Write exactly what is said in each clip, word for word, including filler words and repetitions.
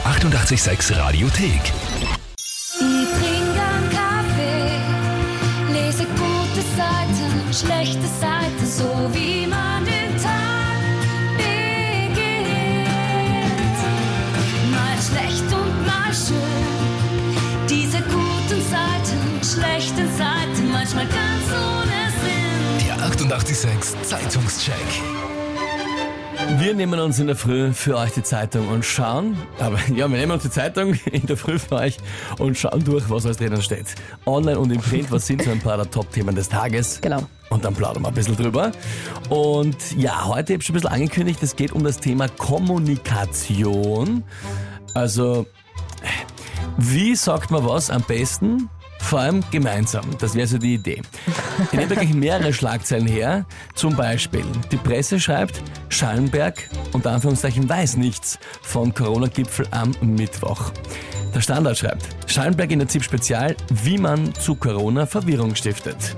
achtundachtzig Komma sechs Radiothek. Ich trinke einen Kaffee, lese gute Seiten, schlechte Seiten, so wie man den Tag beginnt. Mal schlecht und mal schön, diese guten Seiten, schlechten Seiten, manchmal ganz ohne Sinn. Der achtundachtzig Komma sechs Zeitungscheck. Wir nehmen uns in der Früh für euch die Zeitung und schauen, aber ja, wir nehmen uns die Zeitung in der Früh für euch und schauen durch, was alles drinnen steht. Online und im Print, was sind so ein paar der Top-Themen des Tages? Genau. Und dann plaudern wir ein bisschen drüber. Und ja, heute habe ich schon ein bisschen angekündigt, es geht um das Thema Kommunikation. Also, wie sagt man was am besten? Vor allem gemeinsam, das wäre so die Idee. Ich nehme da gleich mehrere Schlagzeilen her. Zum Beispiel, die Presse schreibt, Schallenberg, unter Anführungszeichen, weiß nichts von Corona-Gipfel am Mittwoch. Der Standard schreibt, Schallenberg in der Z I P Spezial, wie man zu Corona Verwirrung stiftet.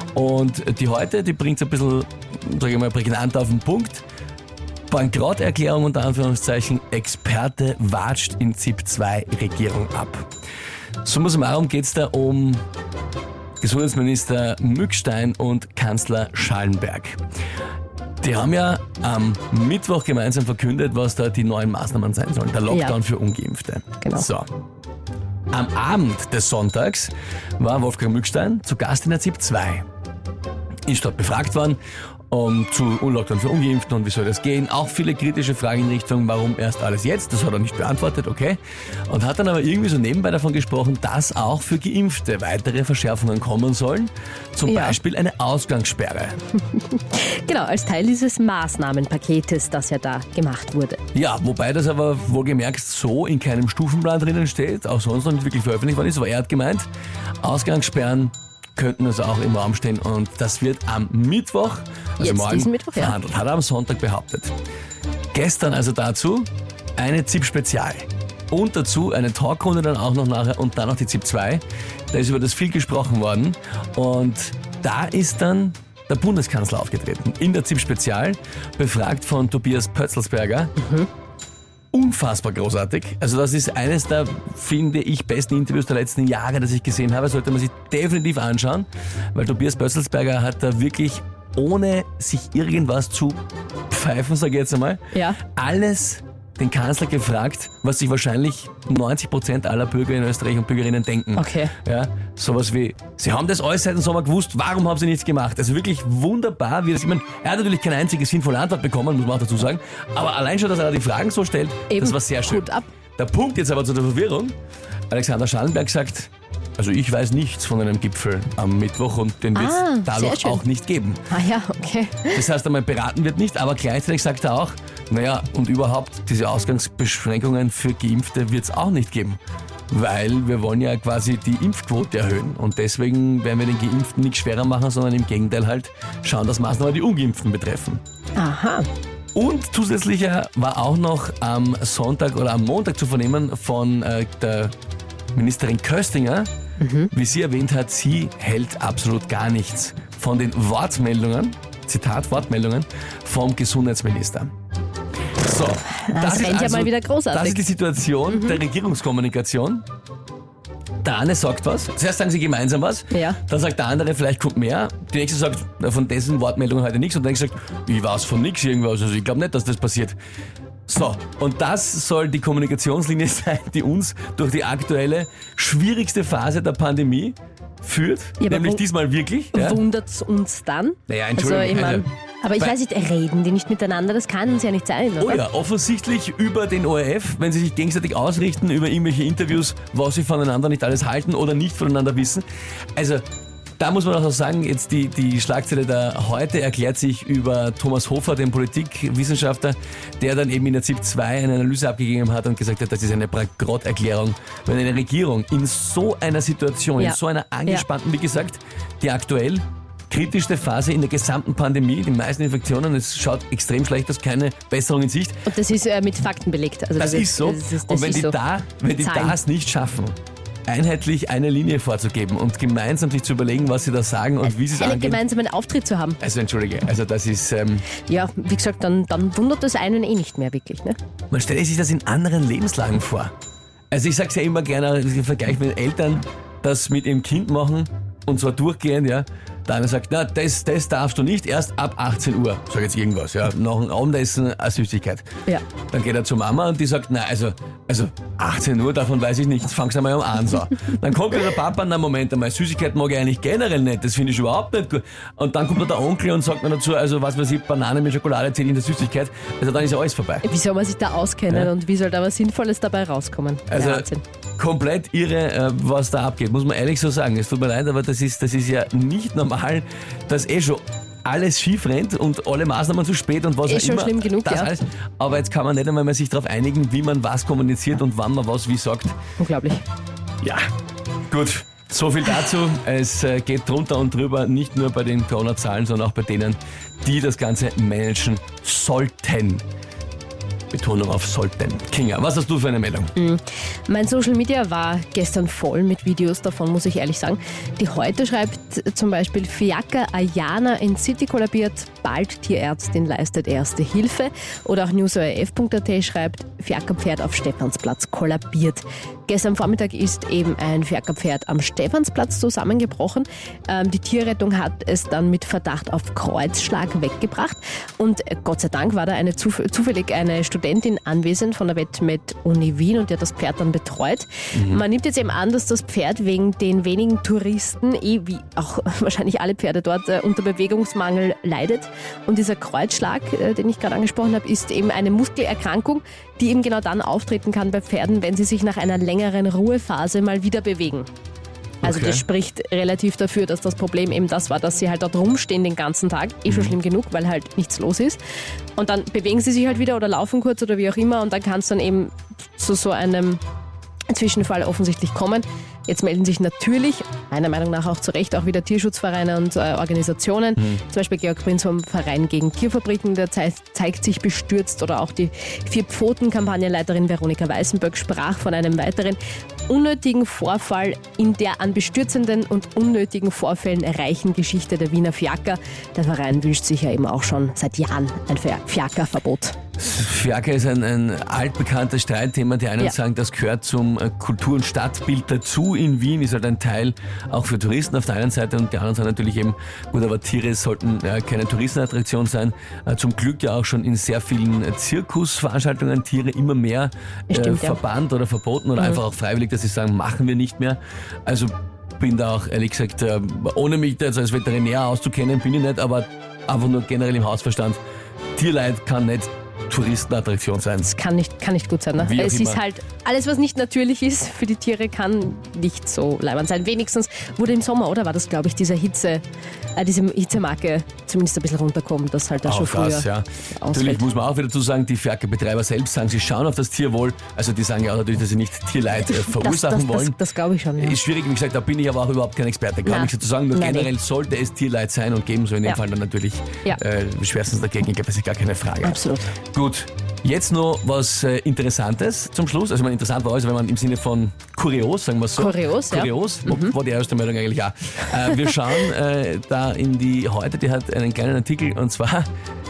Und die heute, die bringt es ein bisschen, sage ich mal, prägnant auf den Punkt. Bankrotterklärung unter Anführungszeichen, Experte watscht in Z I P zwei Regierung ab. Summa summarum geht es da um Gesundheitsminister Mückstein und Kanzler Schallenberg. Die haben ja am Mittwoch gemeinsam verkündet, was da die neuen Maßnahmen sein sollen. Der Lockdown Ja. für Ungeimpfte. Genau. So. Am Abend des Sonntags war Wolfgang Mückstein zu Gast in der Z I P zwei. Ist dort befragt worden um, zu Lockdown für Ungeimpften und wie soll das gehen. Auch viele kritische Fragen in Richtung, warum erst alles jetzt. Das hat er nicht beantwortet, okay. Und hat dann aber irgendwie so nebenbei davon gesprochen, dass auch für Geimpfte weitere Verschärfungen kommen sollen. Zum Ja. Beispiel eine Ausgangssperre. Genau, als Teil dieses Maßnahmenpaketes, das ja da gemacht wurde. Ja, wobei das aber wohlgemerkt so in keinem Stufenplan drinnen steht, auch sonst noch nicht wirklich veröffentlicht worden ist, aber er hat gemeint, Ausgangssperren könnten also auch im Raum stehen und das wird am Mittwoch, also Jetzt morgen, diesen Mittwoch, ja. verhandelt. Hat er am Sonntag behauptet. Gestern also dazu eine Z I P Spezial und dazu eine Talkrunde dann auch noch nachher und dann noch die Z I P zwei. Da ist über das viel gesprochen worden und da ist dann der Bundeskanzler aufgetreten in der Z I P Spezial, befragt von Tobias Pötzelsberger. Mhm. Unfassbar großartig. Also das ist eines der, finde ich, besten Interviews der letzten Jahre, das ich gesehen habe. Sollte man sich definitiv anschauen, weil Tobias Pötzelsberger hat da wirklich, ohne sich irgendwas zu pfeifen, sage ich jetzt einmal, Ja. alles den Kanzler gefragt, was sich wahrscheinlich neunzig Prozent aller Bürger in Österreich und Bürgerinnen denken. Okay. Ja, sowas wie, Sie haben das alles seit dem Sommer gewusst, warum haben Sie nichts gemacht? Also wirklich wunderbar, wie das, ich meine, er hat natürlich keine einzige sinnvolle Antwort bekommen, muss man auch dazu sagen, aber allein schon, dass er die Fragen so stellt, Eben, das war sehr schön. Hut ab. Der Punkt jetzt aber zu der Verwirrung, Alexander Schallenberg sagt, also ich weiß nichts von einem Gipfel am Mittwoch und den wird es Ah, sehr dadurch schön. auch nicht geben. Ah ja, okay. Das heißt einmal, beraten wird nicht, aber gleichzeitig sagt er auch, naja, und überhaupt diese Ausgangsbeschränkungen für Geimpfte wird es auch nicht geben. Weil wir wollen ja quasi die Impfquote erhöhen und deswegen werden wir den Geimpften nicht schwerer machen, sondern im Gegenteil halt schauen, dass Maßnahmen die Ungeimpften betreffen. Aha. Und zusätzlicher war auch noch am Sonntag oder am Montag zu vernehmen von äh, der Ministerin Köstinger, wie sie erwähnt hat, sie hält absolut gar nichts von den Wortmeldungen, Zitat Wortmeldungen, vom Gesundheitsminister. So, Das ist rennt ja mal wieder großartig. Das ist die Situation der Regierungskommunikation. Der eine sagt was, zuerst sagen sie gemeinsam was, Ja. dann sagt der andere, vielleicht kommt mehr, die nächste sagt, na, von dessen Wortmeldungen heute nichts und der nächste sagt, ich weiß von nichts irgendwas, also ich glaube nicht, dass das passiert. So, und das soll die Kommunikationslinie sein, die uns durch die aktuelle schwierigste Phase der Pandemie führt, Ja, aber nämlich wo- diesmal wirklich. Ja. Wundert's uns dann? Naja, Also, Entschuldigung, ich mein, also, aber ich bei- weiß nicht, reden die nicht miteinander? Das kann uns ja nicht sein, oder? Oh ja, offensichtlich über den O R F, wenn sie sich gegenseitig ausrichten über irgendwelche Interviews, was sie voneinander nicht alles halten oder nicht voneinander wissen. Also da muss man auch sagen, jetzt die, die Schlagzeile da heute erklärt sich über Thomas Hofer, den Politikwissenschaftler, der dann eben in der Z I P zwei eine Analyse abgegeben hat und gesagt hat, das ist eine Bankrotterklärung. Wenn eine Regierung in so einer Situation, Ja. in so einer angespannten, wie gesagt, die aktuell kritischste Phase in der gesamten Pandemie, die meisten Infektionen, es schaut extrem schlecht aus, keine Besserung in Sicht. Und das ist äh, mit Fakten belegt. Also Das ist so. Das ist, das und wenn ist die, so. da, wenn die Zahlen. das nicht schaffen, einheitlich eine Linie vorzugeben und gemeinsam sich zu überlegen, was sie da sagen und wie sie es Einen angehen. gemeinsamen Auftritt zu haben. Also entschuldige, also das ist, ähm, Ja, wie gesagt, dann, dann wundert das einen eh nicht mehr wirklich. Ne? man stellt sich das in anderen Lebenslagen vor. Also ich sag's ja immer gerne, im Vergleich mit Eltern, das mit ihrem Kind machen und zwar durchgehend, ja. Der eine sagt, na, das, das darfst du nicht, erst ab achtzehn Uhr. Sag jetzt irgendwas, ja. Nach dem Abendessen eine Süßigkeit. Ja. Dann geht er zur Mama und die sagt, na, also, also achtzehn Uhr, davon weiß ich nichts, fang's einmal um eins an. Dann kommt wieder der Papa, na Moment einmal, Süßigkeit mag ich eigentlich generell nicht, das finde ich überhaupt nicht gut. Und dann kommt der Onkel und sagt mir dazu, also was weiß ich, Banane mit Schokolade zählt in der Süßigkeit, also dann ist ja alles vorbei. Wie soll man sich da auskennen Ja. und wie soll da was Sinnvolles dabei rauskommen? Also Wahnsinn. komplett irre, äh, was da abgeht, muss man ehrlich so sagen. Es tut mir leid, aber das ist, das ist ja nicht normal, dass eh schon alles schief rennt und alle Maßnahmen zu spät und was Eh auch schon immer. schlimm genug, das ja. alles. Aber jetzt kann man nicht einmal mehr sich darauf einigen, wie man was kommuniziert und wann man was wie sagt. Unglaublich. Ja, gut. So viel dazu. Es äh, geht drunter und drüber, nicht nur bei den Corona-Zahlen, sondern auch bei denen, die das Ganze managen sollten. Betonung auf sollten. Kinga, was hast du für eine Meldung? Mein Social Media war gestern voll mit Videos davon, muss ich ehrlich sagen. Die Heute schreibt zum Beispiel, Fiaker Ayana in City kollabiert, bald Tierärztin leistet erste Hilfe. Oder auch news punkt o r f punkt a t schreibt, Fiakerpferd auf Stephansplatz kollabiert. Gestern Vormittag ist eben ein Fiakerpferd am Stephansplatz zusammengebrochen. Ähm, die Tierrettung hat es dann mit Verdacht auf Kreuzschlag weggebracht. Und Gott sei Dank war da eine zuf- zufällig eine Studentin anwesend von der Vetmed Uni Wien und die hat das Pferd dann betreut. Man nimmt jetzt eben an, dass das Pferd wegen den wenigen Touristen, eh wie auch wahrscheinlich alle Pferde dort, äh, unter Bewegungsmangel leidet. Und dieser Kreuzschlag, äh, den ich gerade angesprochen habe, ist eben eine Muskelerkrankung, die eben genau dann auftreten kann bei Pferden, wenn sie sich nach einer längeren Ruhephase mal wieder bewegen. Also Okay. das spricht relativ dafür, dass das Problem eben das war, dass sie halt dort rumstehen den ganzen Tag. Eh schon schlimm genug, weil halt nichts los ist. Und dann bewegen sie sich halt wieder oder laufen kurz oder wie auch immer und dann kann es dann eben zu so einem Zwischenfall offensichtlich kommen. Jetzt melden sich natürlich, meiner Meinung nach auch zu Recht, auch wieder Tierschutzvereine und äh, Organisationen. Zum Beispiel Georg Prinz vom Verein gegen Tierfabriken, der zei- zeigt sich bestürzt. Oder auch die Vier-Pfoten-Kampagnenleiterin Veronika Weißenböck sprach von einem weiteren unnötigen Vorfall in der an bestürzenden und unnötigen Vorfällen reichen Geschichte der Wiener Fiaker. Der Verein wünscht sich ja eben auch schon seit Jahren ein Fiakerverbot. Fiaker ist ein, ein altbekanntes Streitthema. Die einen Ja. sagen, das gehört zum äh, Kultur- und Stadtbild dazu. In Wien ist halt ein Teil auch für Touristen auf der einen Seite und die anderen sagen natürlich eben, gut, aber Tiere sollten äh, keine Touristenattraktion sein. Äh, zum Glück ja auch schon in sehr vielen äh, Zirkusveranstaltungen Tiere immer mehr äh, Stimmt, ja. verbannt oder verboten oder einfach auch freiwillig, dass sie sagen, machen wir nicht mehr. Also bin da auch ehrlich gesagt, äh, ohne mich da jetzt als Veterinär auszukennen, bin ich nicht, aber einfach nur generell im Hausverstand. Tierleid kann nicht Touristenattraktion sein. Das kann nicht, kann nicht gut sein. Ne? Wie auch Es ist immer. halt, alles was nicht natürlich ist für die Tiere, kann nicht so leibend sein. Wenigstens wurde im Sommer, oder war das, glaube ich, diese Hitze, äh, diese Hitzemarke zumindest ein bisschen runterkommen, dass halt da schon Auch früher das, ja. ausfällt. Natürlich muss man auch wieder dazu sagen, die Fiakerbetreiber selbst sagen, sie schauen auf das Tierwohl. Also die sagen ja auch natürlich, dass sie nicht Tierleid äh, Das, verursachen das, das, wollen. das glaube ich schon, ja. Ist schwierig, wie gesagt, da bin ich aber auch überhaupt kein Experte. Kann Nein. nichts dazu sagen, nur Nein, generell nee. sollte es Tierleid sein und geben, so in dem Ja. Fall dann natürlich Ja. äh, schwerstens dagegen. Ich glaube, das ist gar keine Frage. Absolut. Gut, jetzt noch was äh, Interessantes zum Schluss. Also ich meine, interessant war alles, wenn man im Sinne von kurios, sagen wir es so. Kurios, ja. Kurios, mhm. war die erste Meldung eigentlich auch. Äh, wir schauen äh, da in die Heute, die hat einen kleinen Artikel und zwar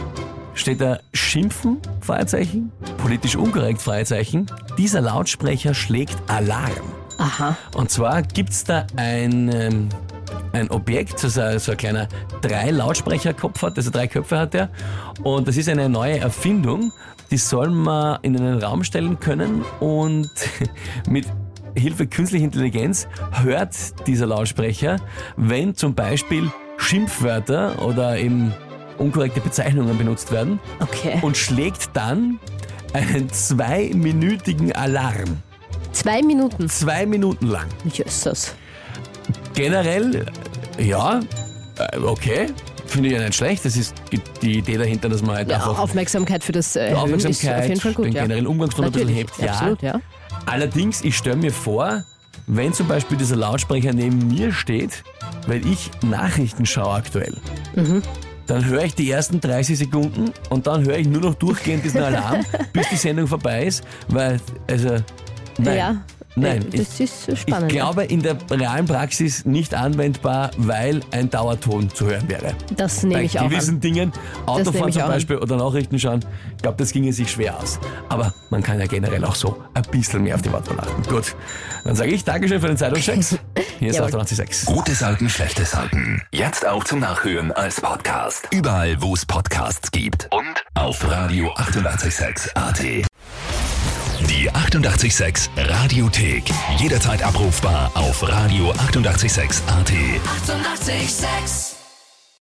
steht da Schimpfen, Fragezeichen, politisch unkorrekt, Fragezeichen, dieser Lautsprecher schlägt Alarm. Aha. Und zwar gibt's da ein, ähm, ein Objekt, so ein, so ein kleiner drei Lautsprecherkopf hat, also drei Köpfe hat der. Und das ist eine neue Erfindung, die soll man in einen Raum stellen können und mit Hilfe künstlicher Intelligenz hört dieser Lautsprecher, wenn zum Beispiel Schimpfwörter oder eben unkorrekte Bezeichnungen benutzt werden Okay. und schlägt dann einen zweiminütigen Alarm. Zwei Minuten. Zwei Minuten lang. Jesus. Generell, äh, ja, äh, okay, finde ich ja nicht schlecht. Das ist die- die Idee dahinter, dass man halt Ja, einfach Aufmerksamkeit für das äh, die Erhöhen ist Aufmerksamkeit, auf jeden Fall gut. den ja. generellen Umgangston ein bisschen Natürlich, hebt. Ja. absolut, ja. Allerdings, ich stelle mir vor, wenn zum Beispiel dieser Lautsprecher neben mir steht, weil ich Nachrichten schaue aktuell, Mhm. dann höre ich die ersten dreißig Sekunden und dann höre ich nur noch durchgehend diesen Alarm, bis die Sendung vorbei ist, weil, also, nein. Ja. Nein, Das ist spannend. ich glaube in der realen Praxis nicht anwendbar, weil ein Dauerton zu hören wäre. Das nehme Bei ich auch gewissen an. Dingen, Autofahren nehme ich zum auch an. Beispiel oder Nachrichten schauen, ich glaube, das ginge sich schwer aus. Aber man kann ja generell auch so ein bisschen mehr auf die Worte achten. Gut, dann sage ich Dankeschön für den Zeitungscheck. Hier ist Jawohl. achtundachtzig Komma sechs. Gute Seiten, schlechte Seiten. Jetzt auch zum Nachhören als Podcast. Überall, wo es Podcasts gibt. Und auf Radio achtundachtzig Komma sechs A T. Die achtundachtzig Komma sechs Radiothek. Jederzeit abrufbar auf Radio achtundachtzig Komma sechs A T. Achtundachtzig Komma sechs.